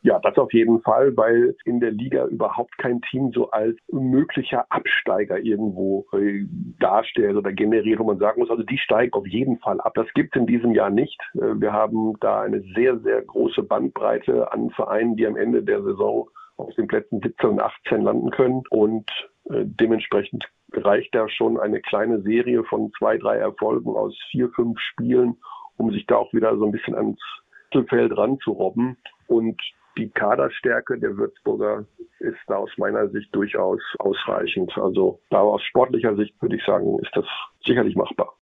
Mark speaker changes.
Speaker 1: Ja, das auf jeden Fall, weil in der Liga überhaupt kein Team so als möglicher Absteiger irgendwo darstellt oder generiert, wo man sagen muss, also die steigen auf jeden Fall ab. Das gibt es in diesem Jahr nicht. Wir haben da eine sehr, sehr große Bandbreite an Vereinen, die am Ende der Saison auf den Plätzen 17 und 18 landen können und dementsprechend reicht da schon eine kleine Serie von 2, 3 Erfolgen aus 4, 5 Spielen, um sich da auch wieder so ein bisschen ans Mittelfeld ranzurobben. Und die Kaderstärke der Würzburger ist da aus meiner Sicht durchaus ausreichend. Also da aus sportlicher Sicht würde ich sagen, ist das sicherlich machbar.